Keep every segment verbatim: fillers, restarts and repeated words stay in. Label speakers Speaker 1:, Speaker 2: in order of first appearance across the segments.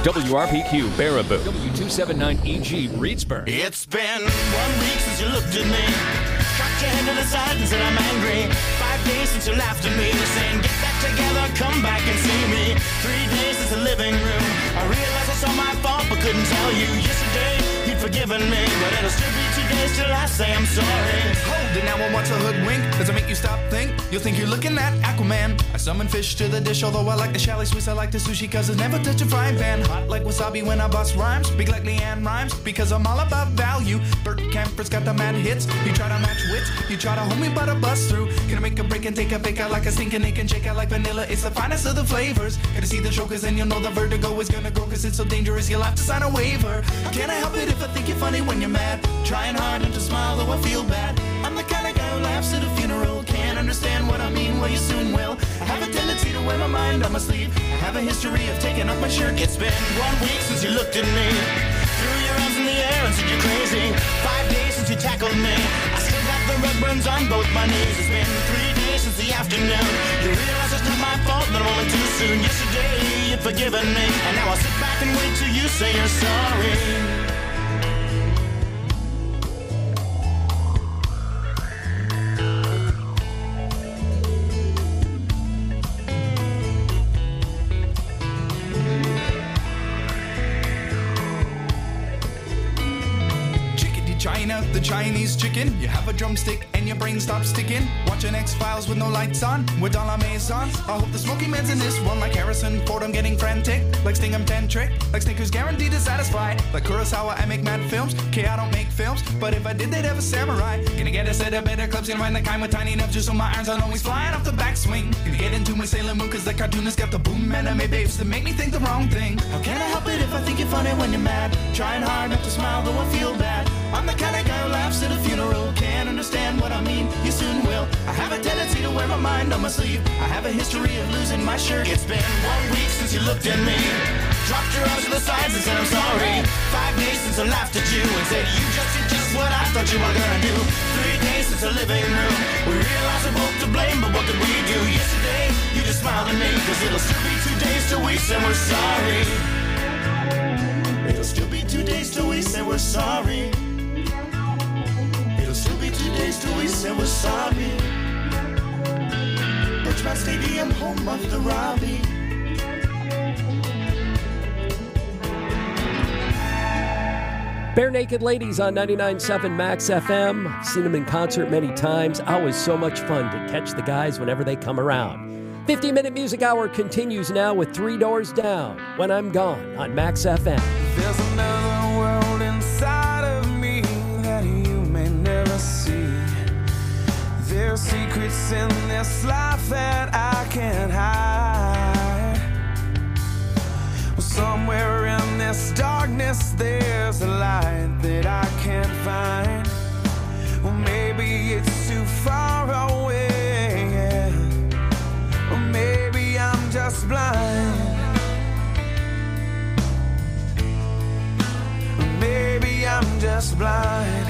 Speaker 1: W R P Q Baraboo, W two seventy-nine E G Reedsburg.
Speaker 2: It's been one week since you looked at me, cocked your head to the side and said I'm angry. Five days since you laughed at me, saying get back together, come back and see me. Three days since the living room, I realized it's all my fault but couldn't tell you. Yesterday you'd forgiven me, but it'll still be two days till I say I'm sorry.
Speaker 3: Hold it now and watch a hoodwink. Does it make you stop think? You'll think you're looking at Aquaman. I summon fish to the dish, although I like the chalet Swiss, I like the sushi cause it's never touch a frying pan. Hot like wasabi when I bust rhymes, big like Leanne rhymes, because I'm all about value. Bert Camper's got the mad hits. You try to match wits, you try to hold me but I bust through. Gonna make a break and take a fake out like a stinking ache and shake out like vanilla. It's the finest of the flavors. Gotta see the show cause then you'll know the vertigo is gonna go cause it's so dangerous you'll have to sign a waiver. Can't I help it if I think you're funny when you're mad? Trying hard not to smile though I feel bad. I'm the kind of guy who laughs at a funeral. Can't understand what I mean, well you soon will. I have a tendency to wear my mind on my sleeve. I have a history of taking off my shirt.
Speaker 2: It's been one week since you looked at me, threw your arms in the air and said you're crazy. Five days since you tackled me, I still got the red burns on both my knees. It's been three days since the afternoon, you realize it's not my fault that I'm only too soon. Yesterday you'd forgiven me, and now I'll sit back and wait till you say you're sorry.
Speaker 3: China, the Chinese chicken. You have a drumstick and your brain stops sticking. Watching X-Files with no lights on, with all our maison. I hope the Smoky Man's in this one like Harrison Ford. I'm getting frantic, like Sting I'm tantric, like Snickers guaranteed to satisfy. Like Kurosawa, I make mad films. Okay, I don't make films, but if I did, they'd have a samurai. Gonna get a set of better clubs, gonna find the kind with tiny enough just so my irons aren't always flying off the backswing. Gonna get into my Sailor Moon cause the cartoonist got the boom anime babes that make me think the wrong thing. How can I help it if I think you're funny when you're mad? Trying hard not to smile though I feel bad. I'm the kind of guy who laughs at a funeral. Can't understand what I mean, you soon will. I have a tendency to wear my mind on my sleeve. I have a history of losing my shirt.
Speaker 2: It's been one week since you looked at me, dropped your arms to the sides and said I'm sorry. Five days since I laughed at you and said you just did just what I thought you were gonna do. Three days since the living room, we realized we're both to blame, but what could we do? Yesterday, you just smiled at me, cause it'll still be two days till we say we're sorry. It'll still be two days till we say we're sorry. It'll still be two days till we say we're sorry. Bridgman Stadium, home of the Robbie.
Speaker 4: Bare Naked Ladies on ninety-nine point seven Max F M. I've seen them in concert many times. Always so much fun to catch the guys whenever they come around. fifty-minute music hour continues now with Three Doors Down, When I'm Gone on Max F M.
Speaker 5: There's another world inside of me that you may never see. There's secrets in this life that I can't hide. Well, somewhere in this darkness there's a light that I can't find. Well, maybe it's too far away, yeah. Or maybe I'm just blind. Maybe I'm just blind.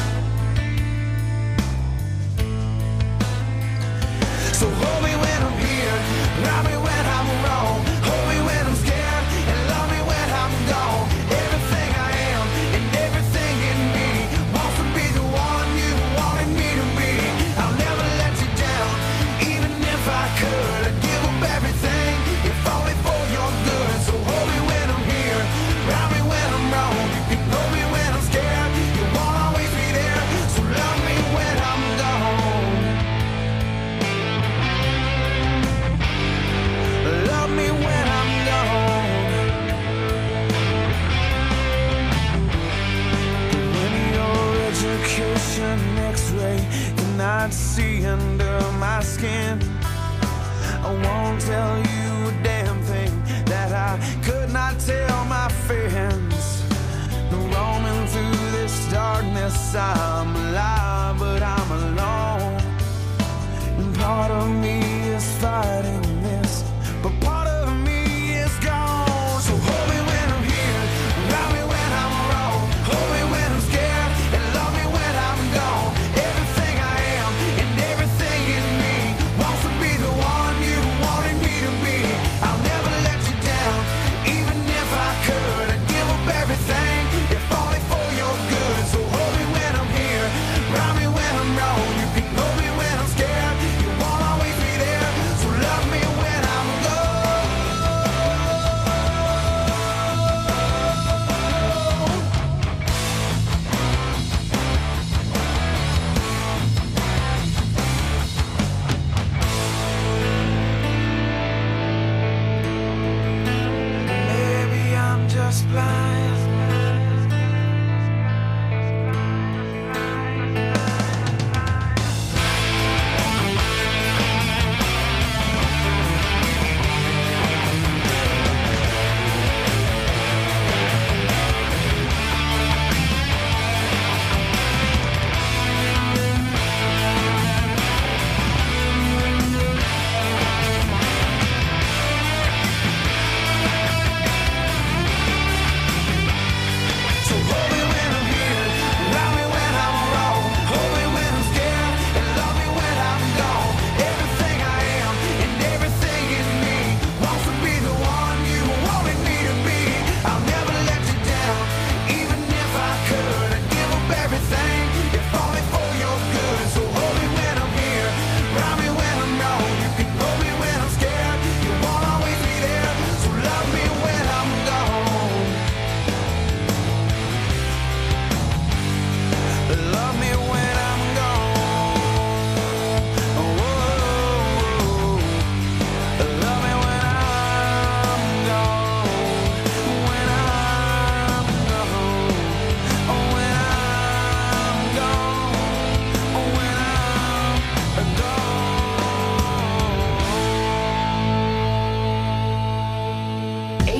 Speaker 5: So hold me when I'm here, love me when I'm wrong. Hold me when I'm scared, and love me when I'm gone. Everything I am, and everything in me wants to be the one you wanted me to be. I'll never let you down, even if I could. I'd give up everything, if only for your good. So hold me when I'm here, love me when I'm wrong. You can hold me when I'm scared, you won't always be there. So love me when I'm gone. Love me when I'm gone. When your education x-ray cannot see under my skin, I won't tell you a damn thing that I could not tell my friends. Roaming through this darkness, I'm alive, but I'm alone. And part of me is fighting this, but part of me is gone. So hold me when I'm here, love me when I'm wrong. Hold me when I'm scared, and love me when I'm gone. Everything I am, and everything in me wants to be the one you wanted me to be.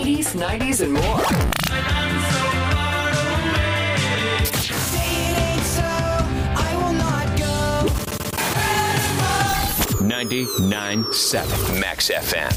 Speaker 6: eighties, nineties, and more.
Speaker 1: ninety-nine point seven Max F M.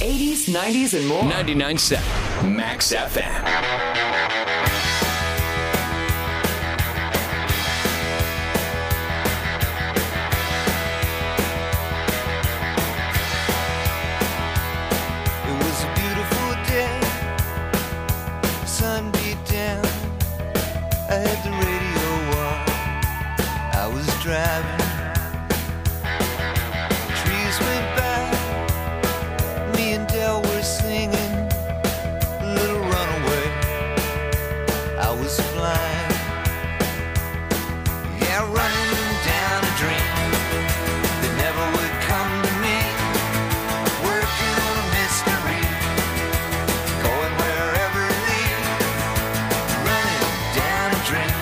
Speaker 6: eighties, nineties, and more.
Speaker 1: ninety-nine point seven Max F M.
Speaker 5: I had the radio on, I was driving. Trees went by, me and Del were singing a little runaway. I was flying, yeah, running down a dream that never would come to me. Working on a mystery, going wherever it leads. Running down a dream.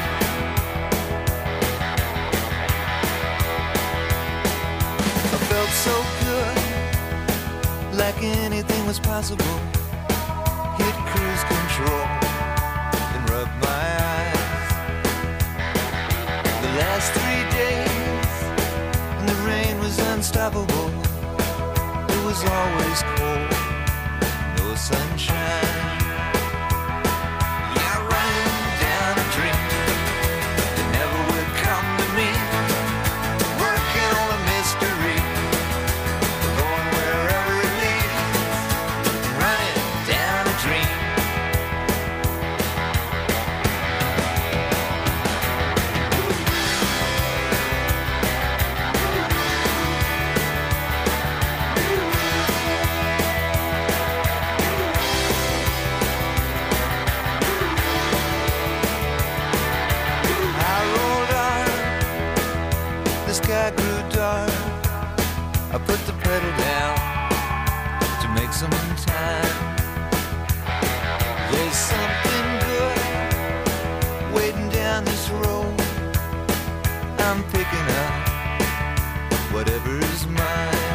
Speaker 5: I felt so good, like anything was possible. Hit cruise control and rub my eyes. The last three days, and the rain was unstoppable. It was always cold, no sunshine. Yeah, running down a dream that never would come to me. Working on a mystery, going wherever it leads. Running down a dream. I rolled on, the sky grew dark. I put the pedal down to make some time. There's something good waiting down this road. I'm picking up whatever's mine.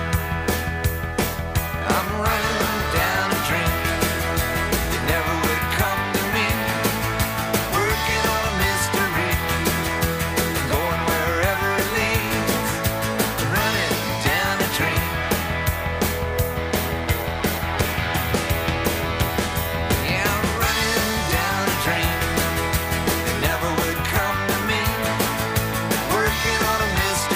Speaker 5: I'm running down a dream that never would come to me. Working on a mystery, going wherever it leads. Running down a dream. Yeah, I'm running down a dream that never would come to me. Working on a mystery.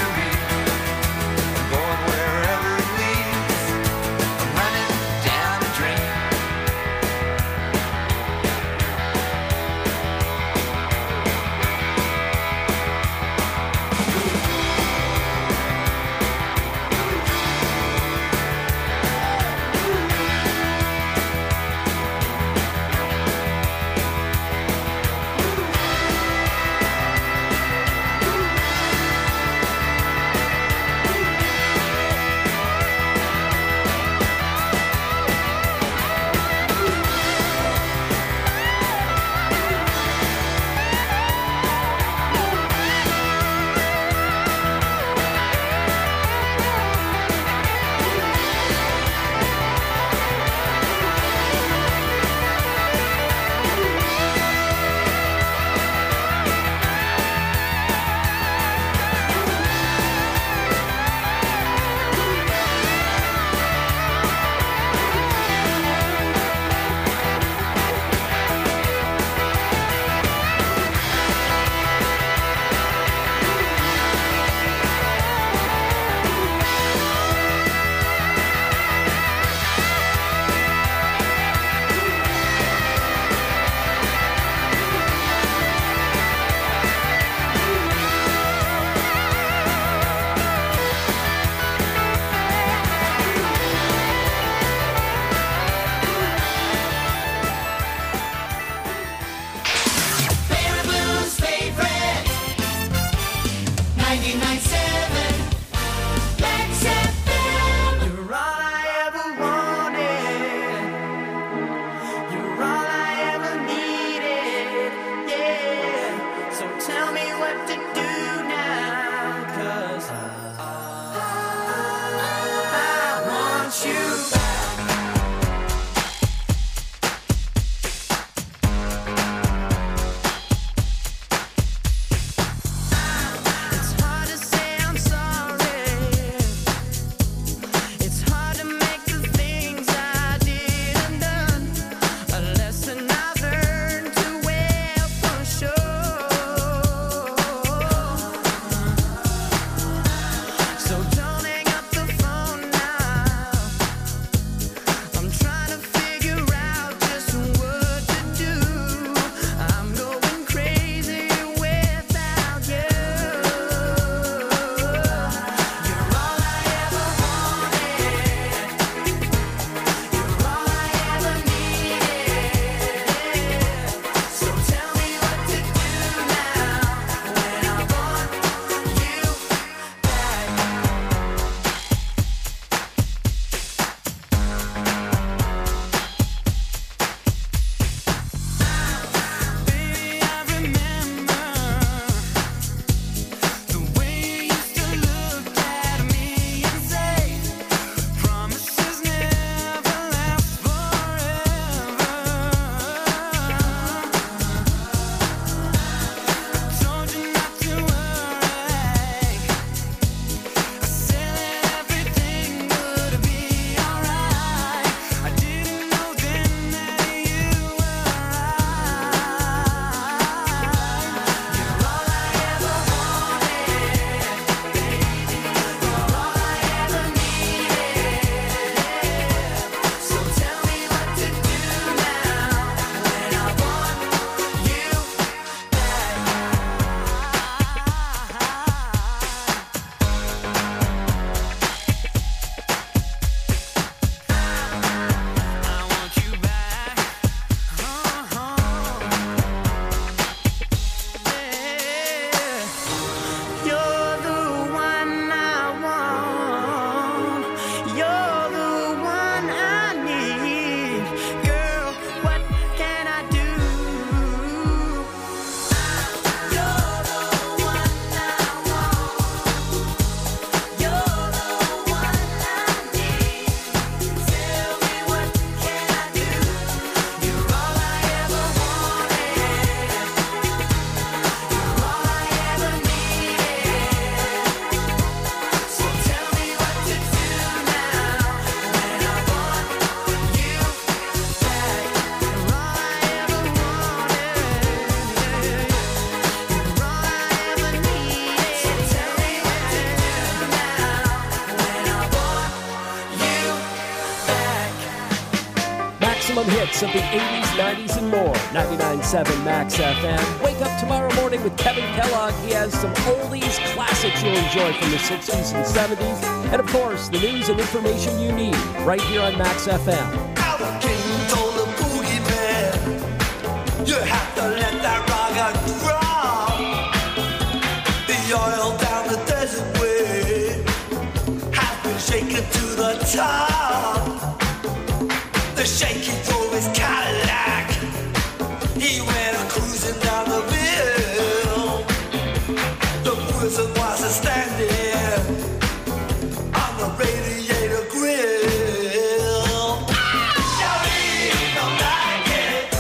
Speaker 4: album hits of the eighties, nineties, and more. ninety-nine point seven Max F M. Wake up tomorrow morning with Kevin Kellogg. He has some oldies classics you'll enjoy from the sixties and seventies. And, of course, the news and information you need right here on Max F M.
Speaker 5: Our king told the boogeyman, you have to let that rock drop. The oil down the desert way has been shaken to the top. The shaky drove his Cadillac. He went a cruising down the hill. The prison was a standing on the radiator grill. Shawty don't like it.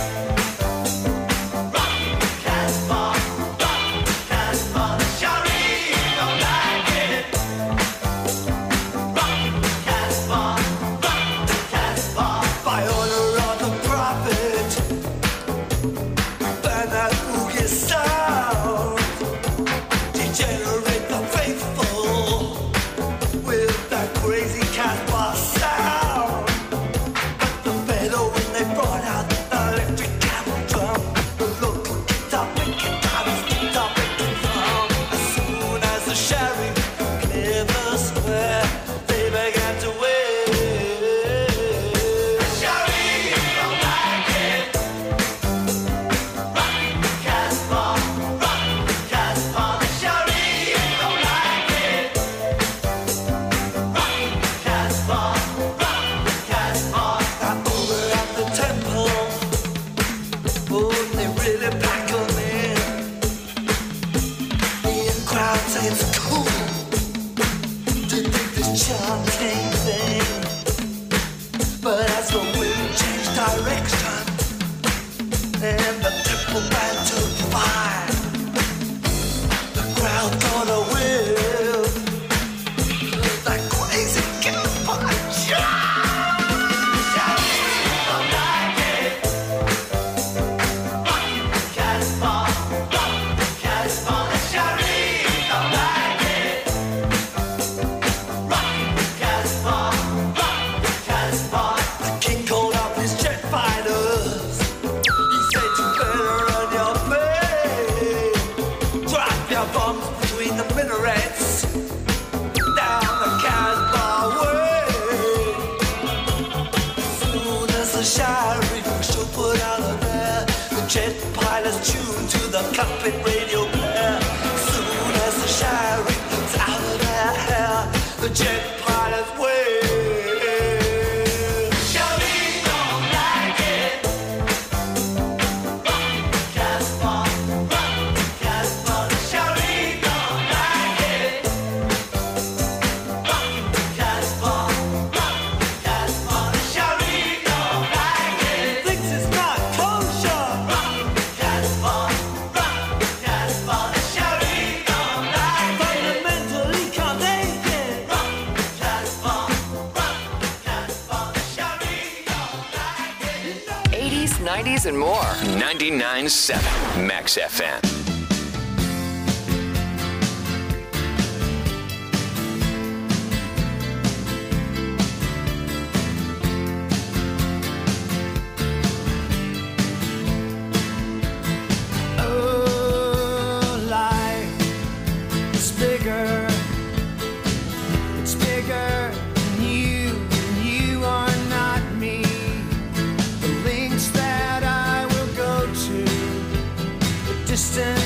Speaker 5: Rock the Casbah, rock the Casbah. Shawty don't like it. Rock the Casbah, rock the Casbah. By order of the prophet, burn that boogie sound. Degenerate the faithful with that crazy Casbah sound. But the fellow when they brought out the electric camel drum, the local guitar picking time is guitar picking drum. As soon as the sheriff cleared the square, they began to wave. Sheriff don't like it. Rock the Casbah, rock the Casbah. The sheriff don't like it. Rock the Casbah, rock the Casbah. Now over at the temple, oh, they really pack 'em in. The in crowd say it's cool to think this chanting thing. But as the wind changed direction and the temple began to fire, the crowd gonna whip that crazy Casbah shot. Shawty don't like it. Rock the Casbah, rock the Casbah. Shawty don't like it. Rock the Casbah, rock the Casbah. The king called up his jet fighters. He said you better run your play. Drop your bombs between the minarets down the Casbah way. As soon as the sheriff should put out of there, the jet pilots tuned to the cockpit radio player. As soon as the sheriff is out of their hair, the jet pilots wave. Shawty don't like it. Rock the Casbah, rock the Casbah. Shawty don't like it. Rock the Casbah, rock the Casbah. Shawty don't like it. Thinks it's not kosher. Rock the Casbah, rock the Casbah. Shawty don't like it. Fundamentally can't take it. Rock the Casbah, rock the Casbah. Shawty don't like it.
Speaker 1: eighties, nineties, and more. ninety-nine point seven Max F M.
Speaker 5: Oh, life is bigger. It's bigger than you, and you are not me. The links that I will go to, the distance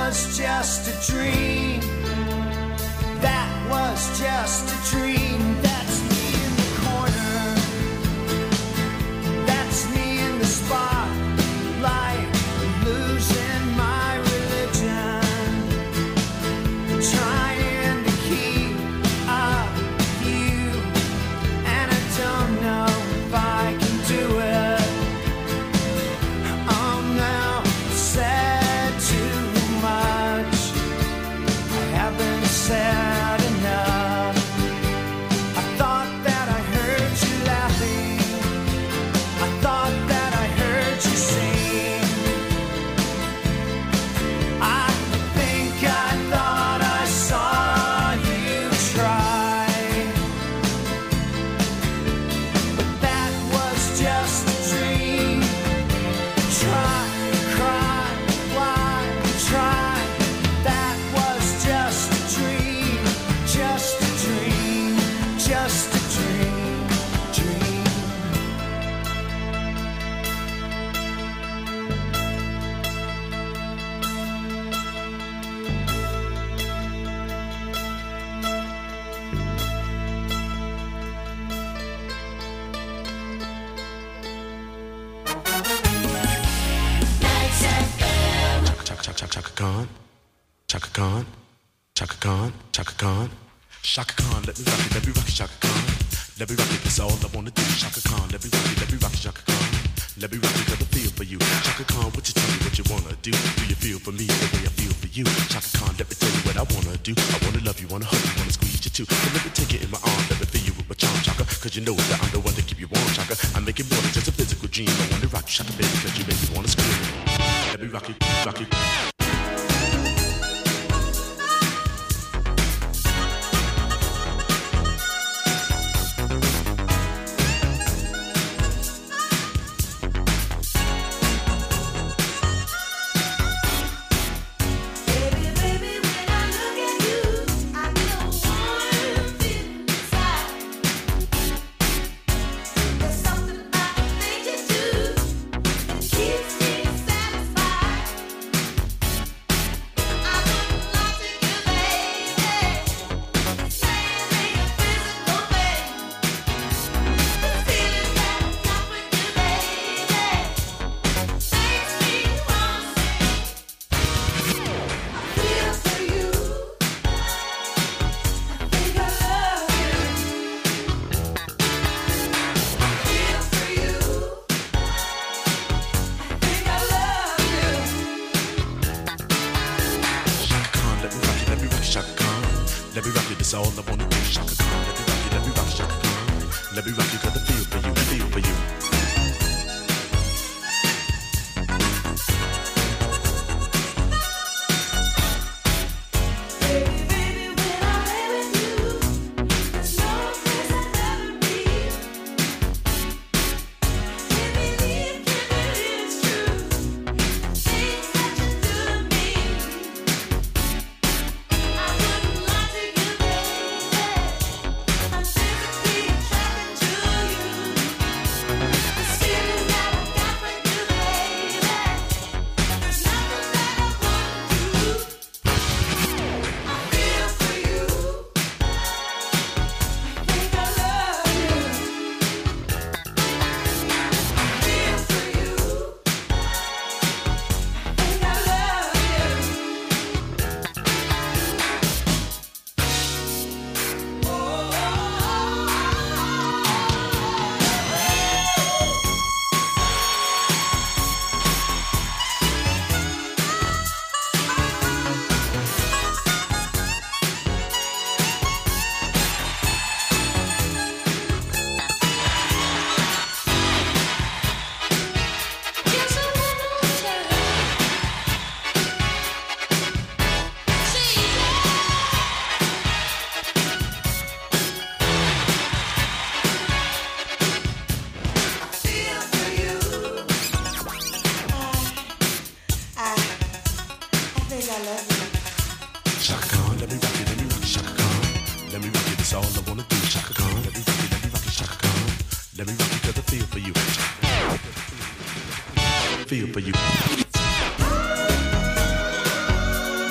Speaker 5: was just a dream. That was just a dream. That's me in the corner. That's me in the spotlight, losing my religion, trying to keep up with you, and I don't know if I can do it. I'm now said too much. I haven't said enough. I thought that I heard you laughing. I thought that I heard you sing. I think I thought I saw you try, but that was just a dream. Try, cry, why, try. That was just a dream, just a dream, just a dream, dream.
Speaker 6: Chaka Chaka Chaka Khan, Chaka Khan, Chaka Khan, Chaka Khan, Chaka Khan. Let me rock it, let me rock it, Chaka Khan. Let me rock it, that's all I wanna do. Chaka Khan, let me rock it, let me rock it, Chaka Khan. Let me rock it, cause I feel for you. Chaka Khan, what you tell me what you wanna do? Do you feel for me the way I feel for you? Chaka Khan, let me tell you what I wanna do. I wanna love you, wanna hug you, wanna squeeze you too. So let me take it in my arm, let me feel you with my charm, Chaka. Cause you know that I'm the one to keep you warm, Chaka. I make it more than just a physical dream. I wanna rock you, Chaka, baby, cause you make me wanna scream. Let me rock it, rock it.
Speaker 7: Baby, baby, when I look at you, I feel warm feeling inside. There's something about the things you do that keeps me satisfied. I wouldn't lie to you, baby. It's mainly a physical thing. The feeling that I got with you, baby, makes me wanna sing. I feel for you. I think I love you. I feel for you. I think I love you.
Speaker 6: Chaka Khan, let me rock it, let me rock it, Chaka Khan. Let me rock it, that's all I wanna do. Chaka Khan, let me rock it, let me rock it, Chaka Khan. Let me rock it, cause I feel for you, I feel for you.
Speaker 7: Baby, baby, when I lay with you, there's no place I'd rather be. Can't believe, can't believe it's true. Things that you do to me. I wouldn't lie to you, baby. I'm physically attracted to you. This feeling that I got with you, baby. There's nothing that I wouldn't do. I feel for you. I think I love you. I feel for you. I think I love you. Just a little time. See I feel for you. I I think I love you.
Speaker 6: Chaka Khan, let me rock it, let me rock it, Chaka Khan. Let me rock it, that's all I wanna do. Chaka Khan, let me rock it, let me rock it, Chaka Khan. Let me rock it, cause I feel for you. Feel for you.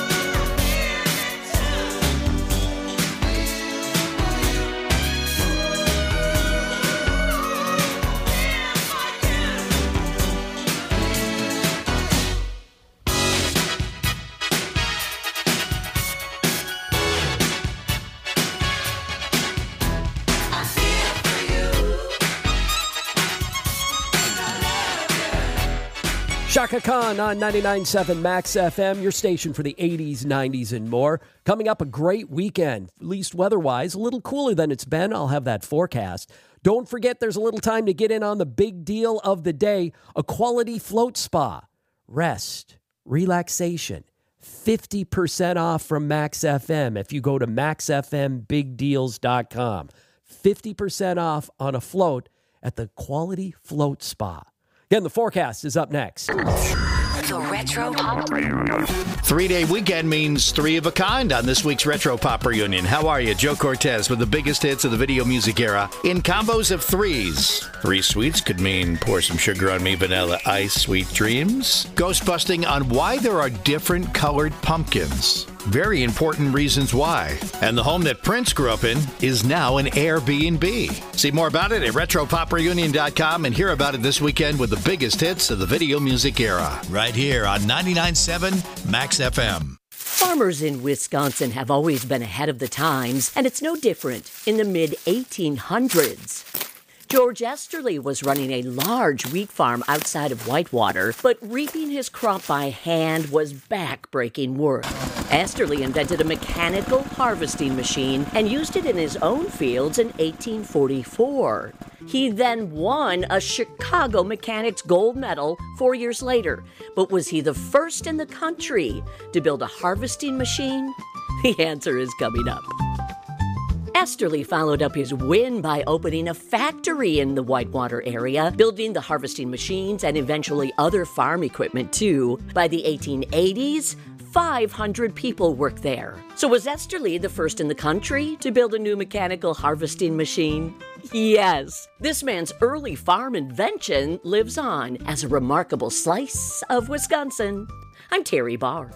Speaker 4: Chaka Khan on ninety-nine point seven Max F M, your station for the eighties, nineties, and more. Coming up, a great weekend, at least weather-wise, a little cooler than it's been. I'll have that forecast. Don't forget there's a little time to get in on the big deal of the day, a quality float spa. Rest, relaxation, fifty percent off from Max F M if you go to max f m big deals dot com. fifty percent off on a float at the Quality Float Spa. Again, the forecast is up next.
Speaker 8: The Retro Pop.
Speaker 9: Three-day weekend means three of a kind on this week's Retro Pop Reunion. How are you? Joe Cortez with the biggest hits of the video music era in combos of threes. Three sweets could mean pour some sugar on me, vanilla ice, sweet dreams. Ghost busting on why there are different colored pumpkins. Very important reasons why. And the home that Prince grew up in is now an Airbnb. See more about it at retro pop reunion dot com and hear about it this weekend with the biggest hits of the video music era. Right here on ninety-nine point seven Max F M.
Speaker 10: Farmers in Wisconsin have always been ahead of the times, and it's no different in the mid eighteen hundreds. George Esterly was running a large wheat farm outside of Whitewater, but reaping his crop by hand was back-breaking work. Esterly invented a mechanical harvesting machine and used it in his own fields in eighteen forty-four. He then won a Chicago Mechanics Gold Medal four years later. But was he the first in the country to build a harvesting machine? The answer is coming up. Esterly followed up his win by opening a factory in the Whitewater area, building the harvesting machines and eventually other farm equipment too. By the eighteen eighties, five hundred people worked there. So was Esterly the first in the country to build a new mechanical harvesting machine? Yes. This man's early farm invention lives on as a remarkable slice of Wisconsin. I'm Terry Barr.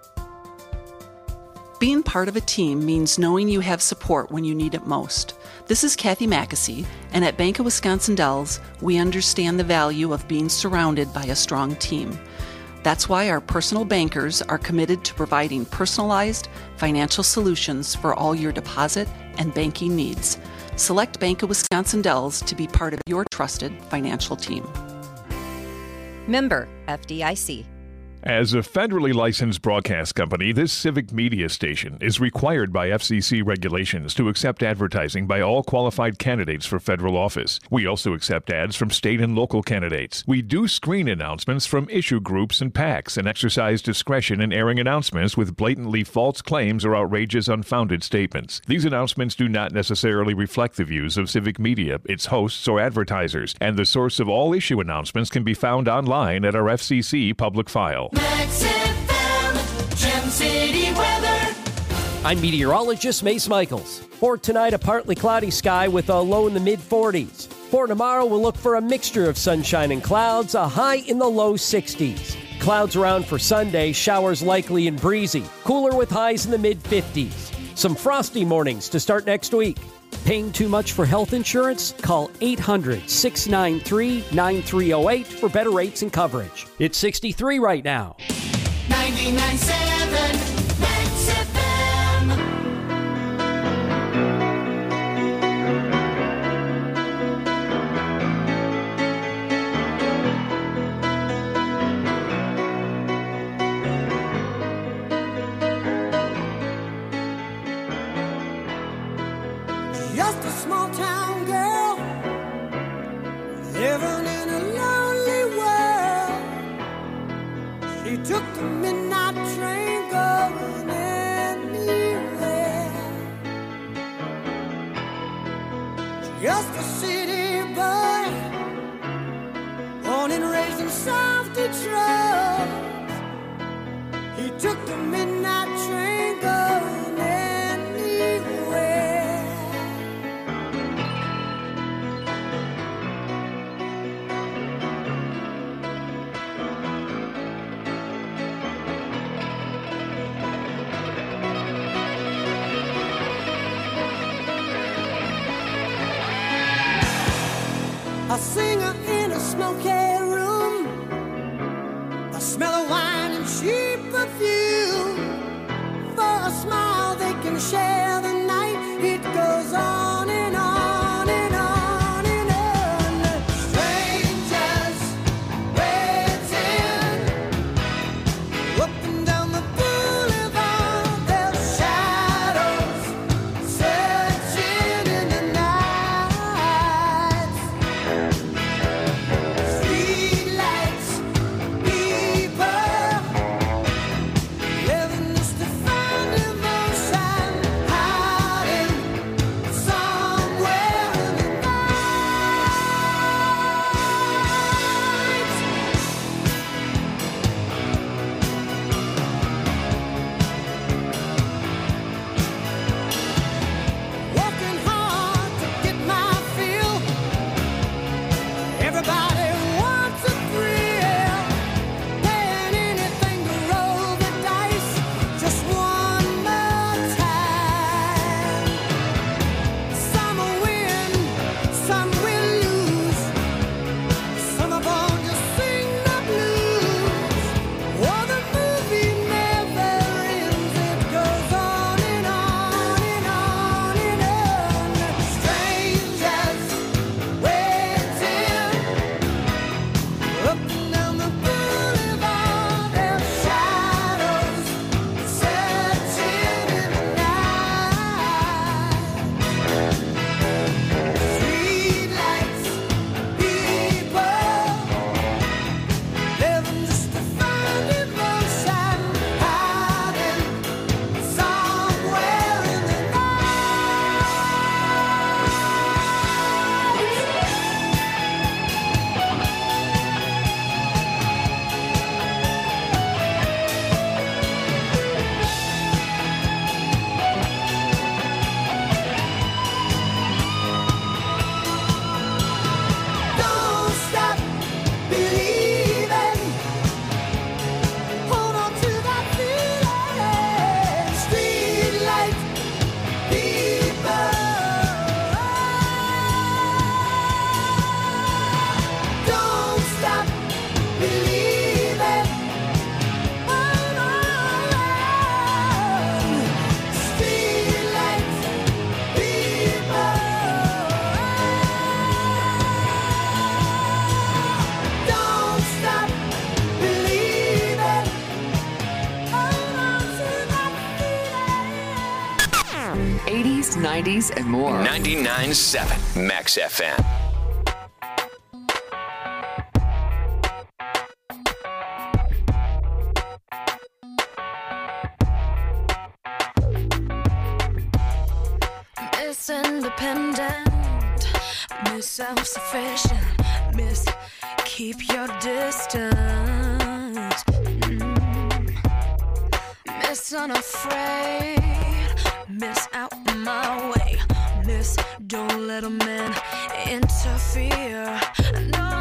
Speaker 11: Being part of a team means knowing you have support when you need it most. This is Kathy Mackesy, and at Bank of Wisconsin Dells, we understand the value of being surrounded by a strong team. That's why our personal bankers are committed to providing personalized financial solutions for all your deposit and banking needs. Select Bank of Wisconsin Dells to be part of your trusted financial team.
Speaker 12: Member F D I C.
Speaker 13: As a federally licensed broadcast company, this civic media station is required by F C C regulations to accept advertising by all qualified candidates for federal office. We also accept ads from state and local candidates. We do screen announcements from issue groups and PACs and exercise discretion in airing announcements with blatantly false claims or outrageous, unfounded statements. These announcements do not necessarily reflect the views of civic media, its hosts, or advertisers, and the source of all issue announcements can be found online at our F C C public file.
Speaker 2: Max F M, Gem City weather.
Speaker 4: I'm meteorologist Mace Michaels. For tonight, a partly cloudy sky with a low in the mid forties. For tomorrow, we'll look for a mixture of sunshine and clouds, a high in the low sixties. Clouds around for Sunday, showers likely and breezy. Cooler with highs in the mid fifties. Some frosty mornings to start next week. Paying too much for health insurance? Call eight hundred, six nine three, nine three zero eight for better rates and coverage. It's sixty-three right now.
Speaker 2: ninety-nine point seven Max F M.
Speaker 5: Just a small town girl living in a lonely world. She took the midnight train going anywhere. Just a city boy, born and raised in South Detroit. He took the midnight train going anywhere. A singer in a smoky room, the smell of wine and cheap perfume. For a smile they can share the night. It goes on and on and on and on. Strangers waiting
Speaker 14: nineties, and more.
Speaker 1: ninety-nine point seven Max F M.
Speaker 15: Miss Independent, Miss Self-Sufficient, Miss Keep Your Distance, mm. Miss Unafraid, Miss Out My Way, Miss Don't Let a Man Interfere, no,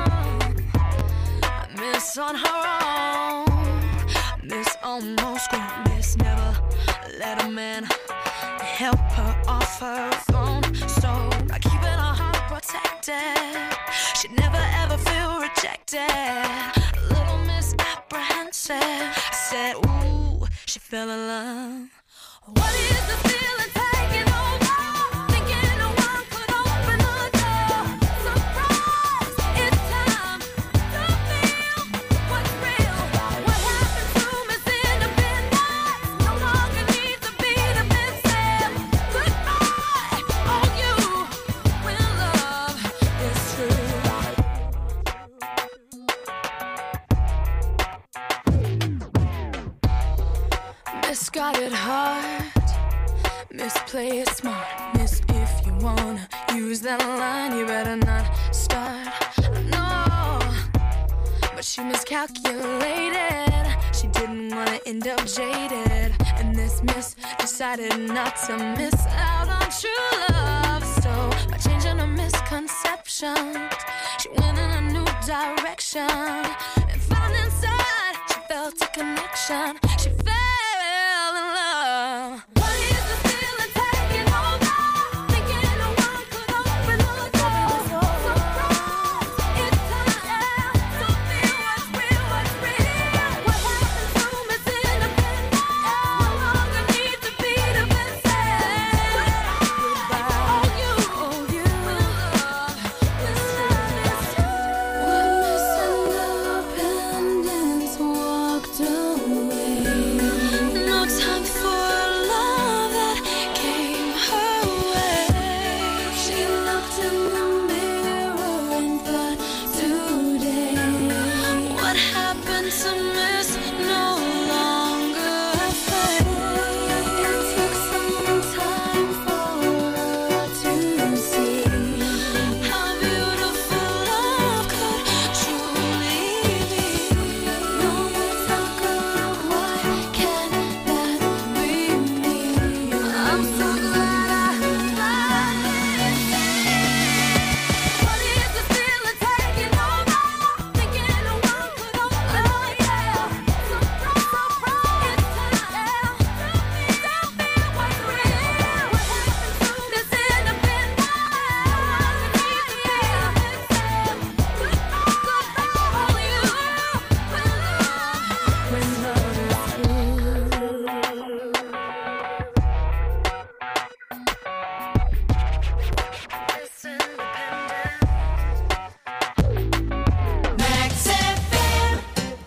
Speaker 15: Miss On Her Own, Miss Almost Grown, Miss Never Let a Man help her off her phone. So by keeping her heart protected, she'd never ever feel rejected. Little Miss Apprehensive said, ooh, she fell in love. What is the feeling taking over? Thinking no one could open the door. Surprise, it's time to feel what's real. What happened to Miss Independence? No longer needs to be the missing. Goodbye, all you when love is true. Miss got it hard. Miss play it smart. Miss if you wanna use that line, you better not start. No, but she miscalculated. She didn't wanna end up jaded. And this miss decided not to miss out on true love. So by changing her misconceptions, she went in a new direction and found inside she felt a connection. She fell in love. What is the feeling taking over? Thinking no one could open the door. Surprise, it's time to feel what's real, what's real. What happened to Miss Independent? No longer need to be the missing. Goodbye, all you, all you will love. This time is when Miss Independence walked away. No time for love that came her way. She looked in the mirror and thought, today, what happened to Miss no longer afraid? It took some time for her to see how beautiful love could truly be. No more talk of why can't that be me? I'm so glad I finally see. What is the feeling taking over? Thinking no one could open the door. Surprise, surprise, it's time to feel what's real. What happened to Miss Independent? Need to be the missing. Goodbye, goodbye, all you when love is true. Miss Independent. Max F M.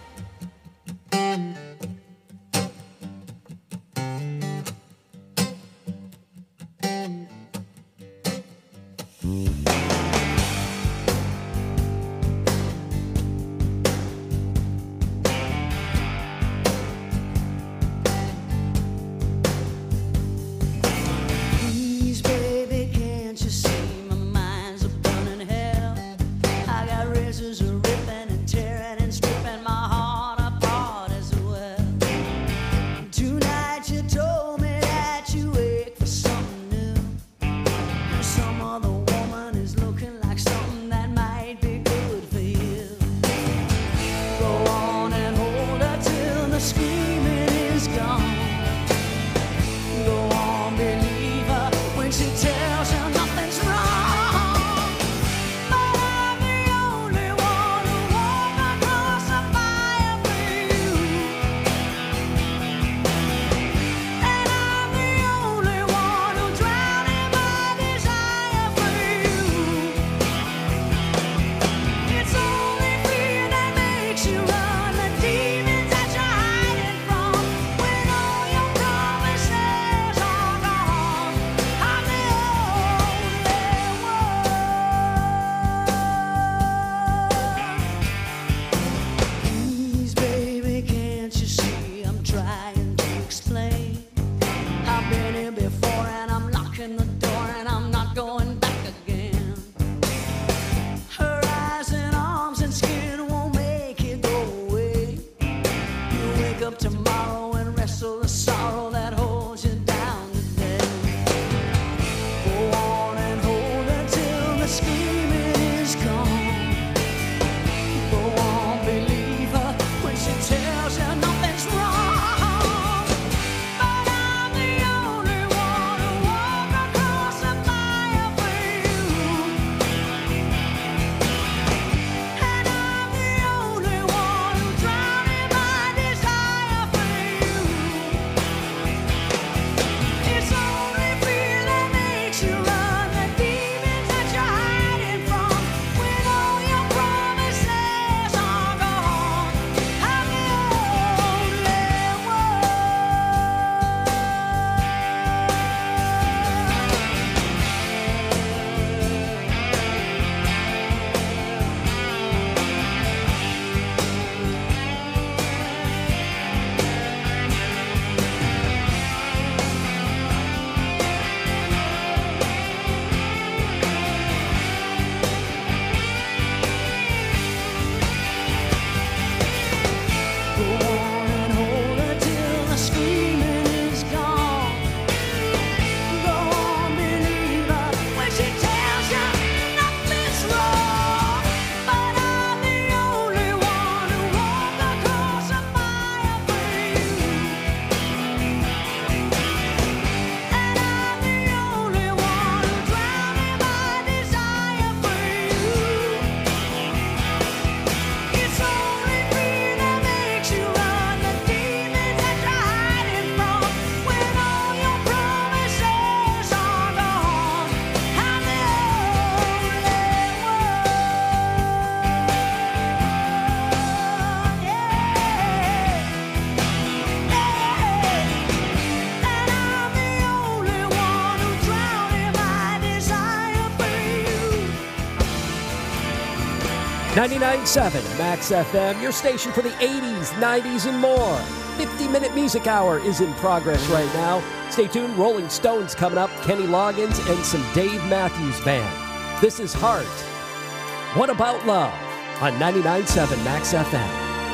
Speaker 16: Please, baby, can't you see my mind's a burning hell? I got razors a ripping and tearing and stripping my heart apart as well. Tonight you told me that you ache for something new. Some other woman is looking like something that might be good for you. Go on and hold her till the screaming is gone. Go on, believe her when she tells you nothing's wrong. But I'm the only one who
Speaker 4: ninety-nine point seven Max F M, your station for the eighties, nineties, and more. fifty-minute music hour is in progress right now. Stay tuned, Rolling Stones coming up, Kenny Loggins, and some Dave Matthews Band. This is Heart. What About Love on ninety-nine point seven Max F M.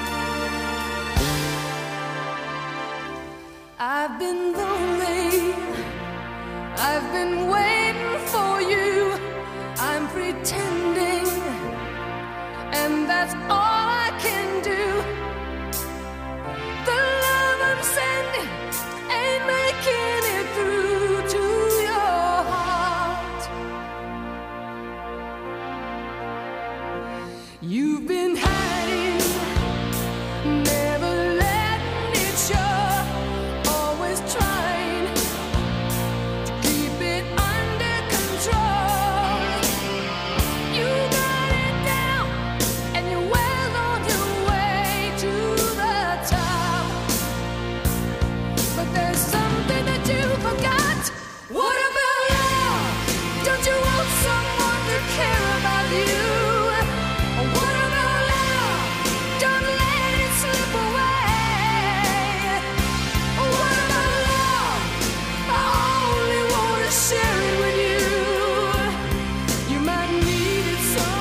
Speaker 15: I've been lonely, I've been waiting for you, I'm pretending, and that's all I can do. The love I'm sending ain't making it through to your heart. You've been hiding, never letting it show, always trying to keep it under control. You got it down, and you're well on your way to the top. But there's something that you forgot. What about love? Don't you want someone to care about you? What about love? Don't let it slip away. What about love? I only want to share it with you. You might need it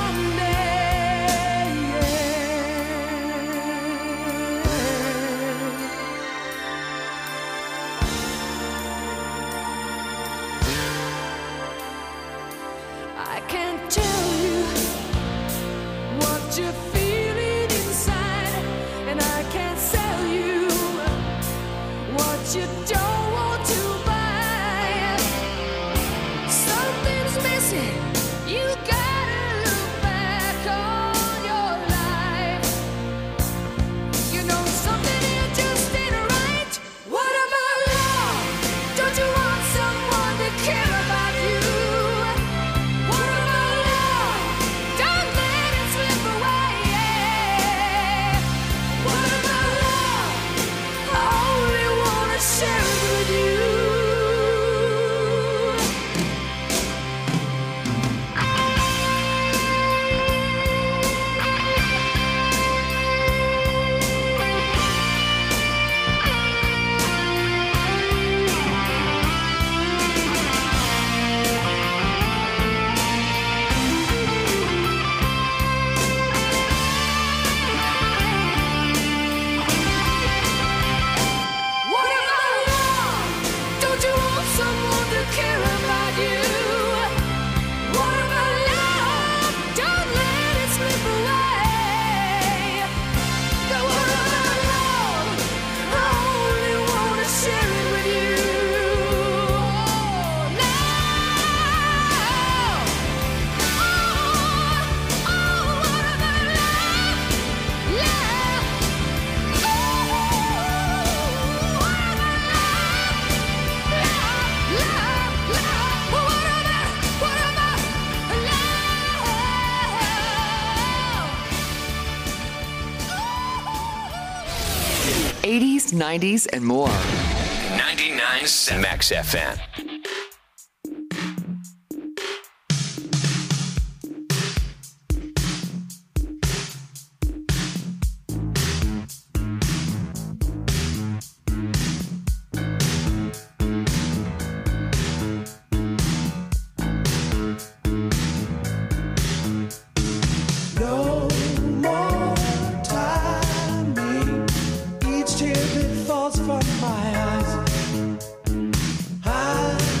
Speaker 15: someday. I can't tell you what you're feeling inside, and I can't sell you what you don't want to buy. Something's missing. You gotta look back on your life. You know something here just ain't right. What about love? Don't you want someone to care about you? What about love? Don't let it slip away. What about love? I only wanna share it with you. What about love? Don't you want someone to care about you? What about love? Don't let it slip away. What about love? I only want to share it with you.
Speaker 14: eighties, nineties, and more.
Speaker 1: ninety-nine point seven Max F M.
Speaker 5: No more timing. Each tear that falls from my eyes, I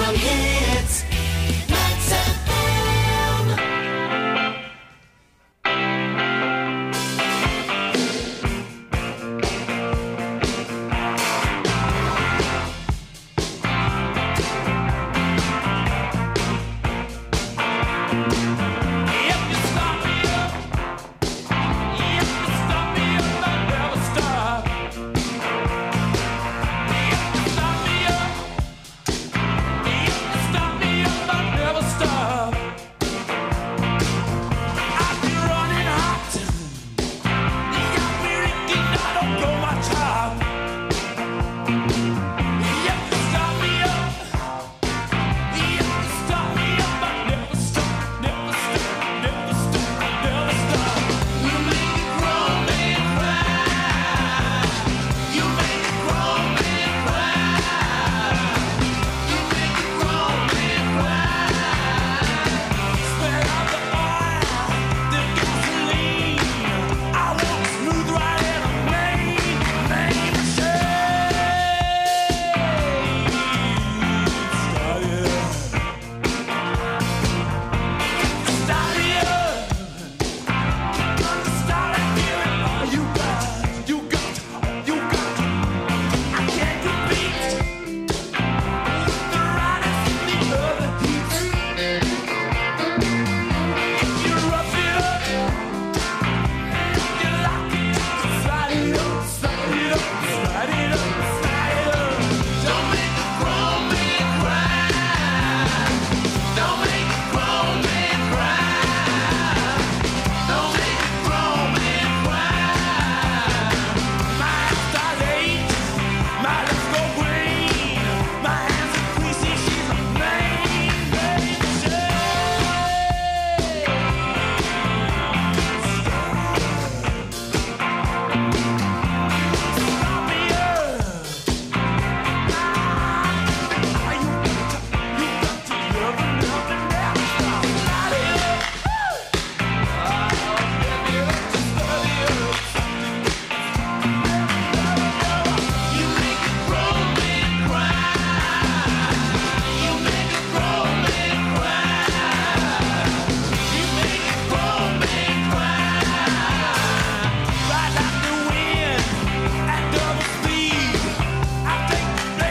Speaker 2: Hometown hits. Max F M.